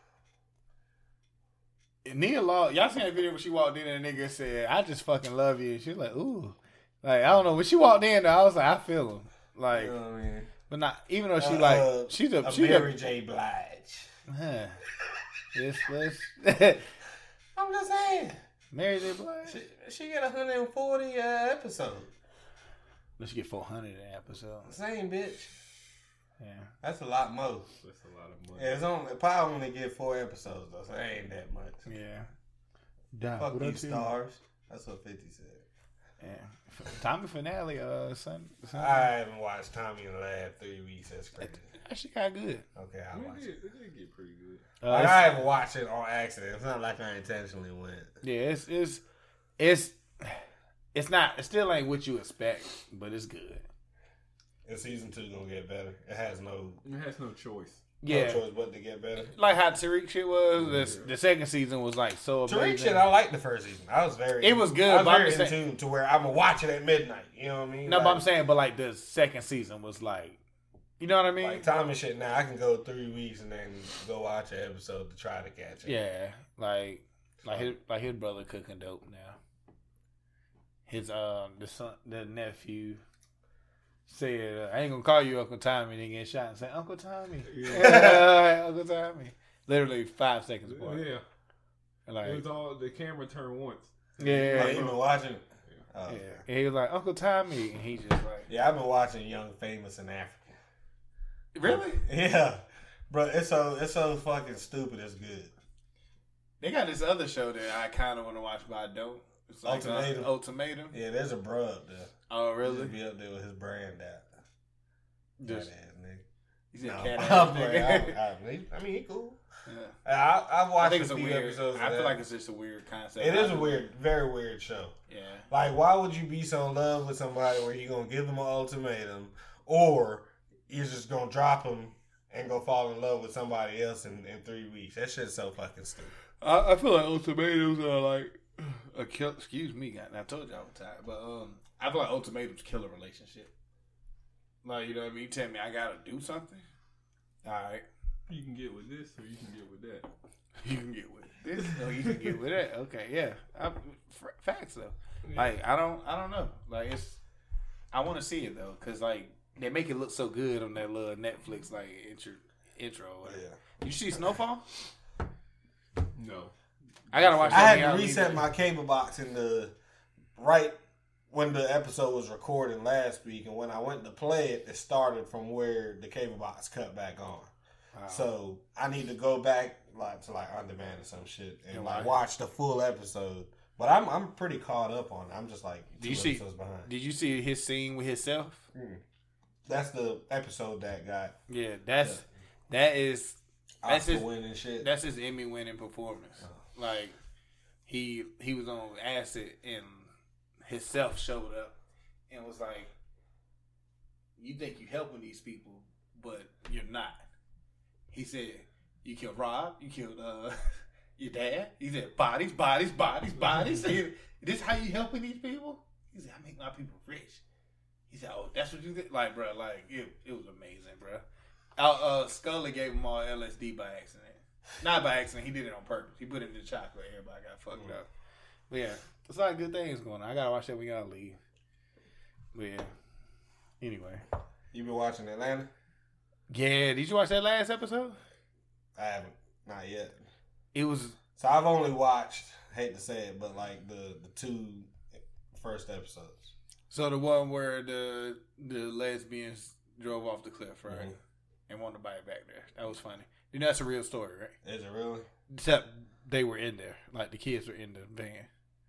Nia Long, y'all seen that video where she walked in and a nigga said, "I just fucking love you." And she was like, "Ooh." Like, I don't know. When she walked in, though, I was like, I feel him. Like, You know what I mean? but not, even though she Uh, like, uh, she's a, a she's Mary a, J. Blige. huh. This was, I'm just saying. Mary J. Blige. She, she get one hundred forty uh, episodes. Let's get four hundred an episode. Same bitch. Yeah. That's a lot more. That's a lot of money. Yeah, it's only it probably only get four episodes though, so it ain't that much. Yeah. Duh, Fuck what you, up, too? stars. That's what Fifty said. Yeah. Tommy finale, uh, son. son. I haven't watched Tommy in the last three weeks. That's crazy. That shit got good. Okay, I'll watch It it. did, it did get pretty good. Uh, Like, it's- I haven't watched it on accident. It's not like I intentionally went. yeah, it's it's it's it's not. It still ain't what you expect, but it's good. And season two gonna get better. It has no. It has no choice. Yeah, no choice but to get better. Like how Tariq shit was. The, the second season was like so amazing. Tariq shit, I liked the first season. I was very. It was good. I was but very I'm in saying, tune to where I'm gonna watch it at midnight. You know what I mean? No, like, but I'm saying, but like the second season was like, you know what I mean? Like time and shit. Now I can go three weeks and then go watch an episode to try to catch it. Yeah, like like his like his brother cooking dope now. His uh the son the nephew said, uh, "I ain't gonna call you Uncle Tommy," and he get shot and say, "Uncle Tommy, yeah. Uncle Tommy." Literally five seconds apart. Yeah, like it was all the camera turned once. Yeah, like, you been watching it. Yeah. Oh, yeah. okay. And he was like, "Uncle Tommy," and he just like, Yeah, I've been watching Young, Famous, and African. "Really?" Yeah, bro, it's so it's so fucking stupid. It's good. They got this other show that I kind of want to watch, but I don't. It's like Ultimatum. Uh, Ultimatum. Yeah, there's a bro up there. Oh, He really? just be up there with his brand out. Just, That ass nigga. he's a No, cat I'm ass playing. nigga. I, I, he- I mean, he cool. Yeah. I, I've I watched think a it's a few weird. episodes. I of feel that. like it's just a weird concept. It is I a do- weird, very weird show. Yeah. Like, why would you be so in love with somebody where you gonna give them an ultimatum, or you're just gonna drop them and go fall in love with somebody else in, in three weeks? That shit's so fucking stupid. I, I feel like ultimatums are like a kill. Excuse me, guy. I told you I was tired, but um, I feel like ultimatums kill a relationship. Like, you know what I mean? You tell me I gotta do something. All right, You can get with this, or you can get with that. you can get with this, or you can get with that. Okay, yeah, I, f- facts though. Yeah. Like, I don't, I don't know. Like, it's, I want to see it though, cause like they make it look so good on that little Netflix like intro. Intro. Yeah. You see Snowfall? No. I gotta watch. I that had reality to reset T V. my cable box in the right when the episode was recording last week, and when I went to play it, it started from where the cable box cut back on. Wow. So I need to go back like to like on demand or some shit and Yeah, like right. watch the full episode. But I'm I'm pretty caught up on it. I'm just like Did two you see? episodes behind. Did you see his scene with himself? That's the episode that got Yeah, that's that is that's Oscar his winning shit. that's his Emmy winning performance. Like he he was on acid and himself showed up and was like, "You think you helping these people, but you're not." He said, "You killed Rob. You killed uh, your dad." He said, "Bodies, bodies, bodies, bodies." He said, "This how you helping these people?" He said, "I make my people rich." He said, "Oh, that's what you did." Like, bro, like it, it was amazing, bro. Uh, uh, Scully gave him all L S D by accident. Not by accident. He did it on purpose. He put it in the chocolate. Everybody got fucked up. But yeah, there's a lot of good things going on. I gotta watch that when y'all leave. But yeah. Anyway. You been watching Atlanta? Yeah, did you watch that last episode? I haven't, not yet. It was So I've only watched, hate to say it, but like the the two first episodes. so the one where the the lesbians drove off the cliff, right? Mhm. And wanted to buy it back there. That was funny. You know that's a real story, right? Is it really? Except they were in there. Like the kids were in the van.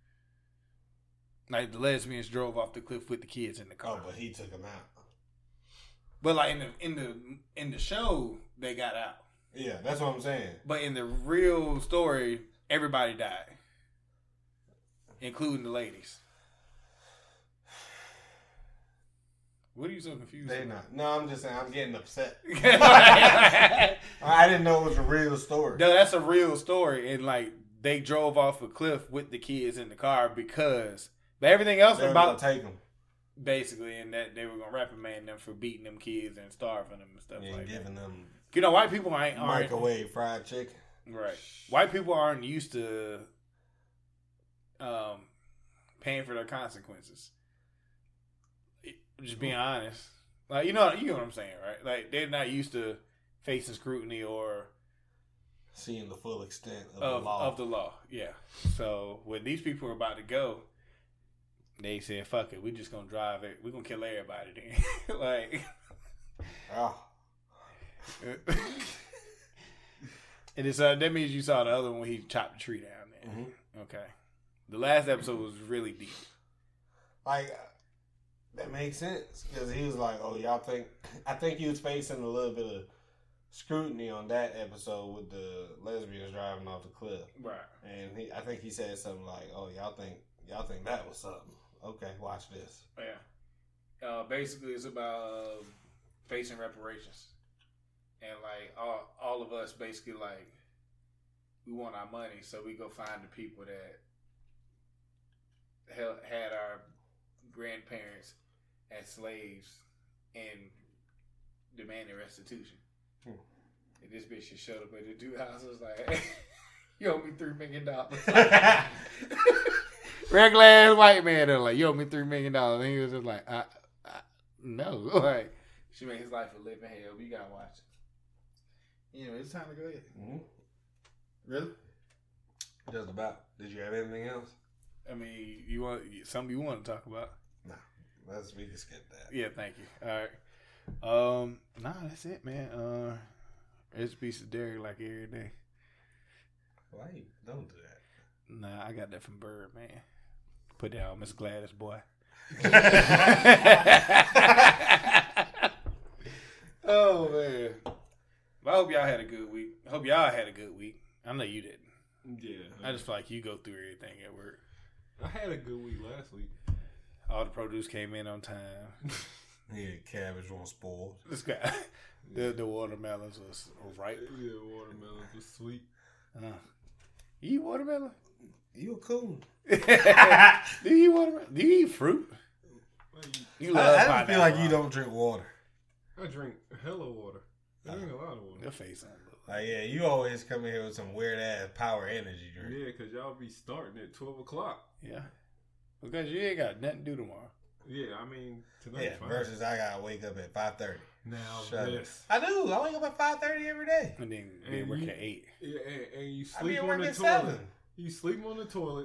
Like the lesbians drove off the cliff with the kids in the car. Oh, but he took him out. But like in the in the in the show, they got out. Yeah, that's what I'm saying. But in the real story, everybody died, including the ladies. What are you so confused? They about? not. No, I'm just saying. I'm getting upset. no, I didn't know it was a real story. that's a real story, and like they drove off a cliff with the kids in the car because, but everything else They were about gonna take them basically, and that they were gonna reprimand them for beating them kids and starving them and stuff and like that. giving them You know, white people ain't aren't microwave fried chicken. right. White people aren't used to um, paying for their consequences. Just being honest, like you know, you know what I'm saying, right? Like they're not used to facing scrutiny or Seeing the full extent of, of the law. of the law. Yeah. So when these people are about to go, they said, "Fuck it, we just gonna drive it. We gonna kill everybody." Then, like, Ah. and it's uh, that means you saw the other one when he chopped the tree down. There. Mhm. Okay. The last episode was really deep. Like, that makes sense. Because he was like, oh, y'all think... I think he was facing a little bit of scrutiny on that episode with the lesbians driving off the cliff. Right. And he, I think he said something like, oh, y'all think y'all think that was something. Okay, watch this. Yeah. Uh, basically, it's about uh, facing reparations. and like all all of us basically like we want our money, so we go find the people that held, had our grandparents as slaves and demanding restitution. Hmm. And this bitch just showed up at the dude house and was like, hey, you owe me three million dollars. Regular ass white man, they're like, you owe me three million dollars. And he was just like, I, I no. Like, she made his life a living hell. We gotta watch it. You know, it's time to go ahead. Mm-hmm. Really? Just about. Did you have anything else? I mean, you want something you want to talk about? No. Let's we can skip that. Yeah, thank you. All right. Um, nah, that's it, man. Uh, it's a piece of Derek like every day. Why you don't do that? Nah, I got that from Bird, man. Put that on Miss Gladys, boy. Oh man. But I hope y'all had a good week. I hope y'all had a good week. I know you didn't. Yeah. I just feel like you go through everything at work. I had a good week last week. All the produce came in on time. Yeah, cabbage won't spoil. This guy, the the watermelons was ripe. Yeah, watermelons was sweet. Uh, you eat watermelon? You cool. Do you eat watermelon? Do you eat fruit? You love I, I just feel like you don't drink water. I drink hella water. I drink a lot of water. Your face on. Like, yeah, you always come in here with some weird ass power energy drink. Yeah, because y'all be starting at twelve o'clock. Yeah. Because you ain't got nothing to do tomorrow. Yeah, I mean, tonight. Yeah, versus I gotta wake up at five thirty. Now, Shut this. I do. I wake up at five thirty every day. And then And they work you- at eight. Yeah, and, and you I be sleep at on work the at toilet. seven. You sleep on the toilet,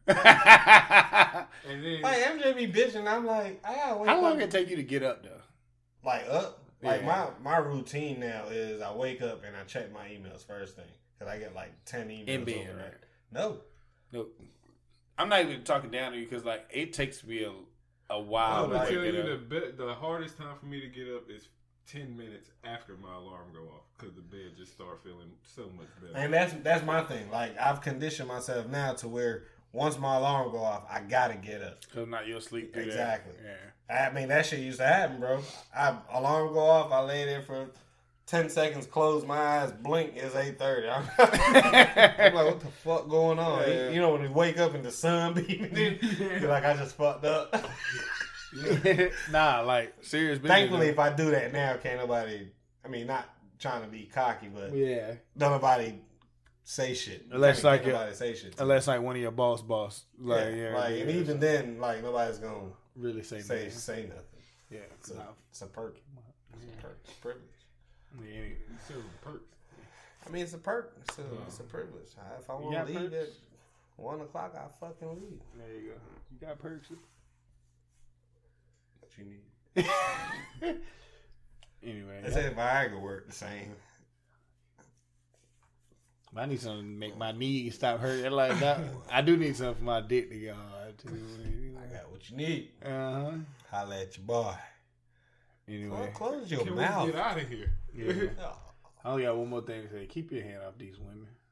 How and then Like M J be bitching. I'm like, I gotta wake up. long it take you to get up though? Like up. Like Yeah. my my routine now is I wake up and I check my emails first thing because I get like ten emails In bed, overnight. right? No, No. I'm not even talking down to you because like it takes me a, a while I'm to gonna wake tell it you up. the be- the hardest time for me to get up is ten minutes after my alarm go off because the bed just start feeling so much better. and that's that's my thing. Like I've conditioned myself now to where once my alarm go off, I gotta get up. So not your sleep. through that. Exactly. Yeah. I mean that shit used to happen, bro. I alarm go off, I lay there for ten seconds, close my eyes, blink. It's eight thirty. I'm, I'm like, what the fuck going on? Yeah. You know when you wake up and the sun beaming in, you're like, I just fucked up. Nah, like serious business. Thankfully, if I do that now, can't nobody. I mean, not trying to be cocky, but yeah. don't nobody say shit. Unless, Can't like, get nobody say shit. to Unless like one of your boss boss. me. Like yeah, yeah. like yeah, and even then, like nobody's gonna really say say nothing. say nothing. Yeah. It's a, Nah. it's a perk. It's a perk. It's a privilege. Yeah. So perks. I mean, it's a perk. It's a, it's a privilege. I, if I You want got to leave perks? at one o'clock, I fucking leave. There you go. You got perks. What you need? Anyway, They said Viagra work the same. I need something to make my knees stop hurting like that. I do need something for my dick to go hard too. I got what you need. Uh huh. Holla at your boy. Anyway, Close, close your Can mouth. we get out of here? yeah. Oh. I only got one more thing to say. Keep your hand off these women.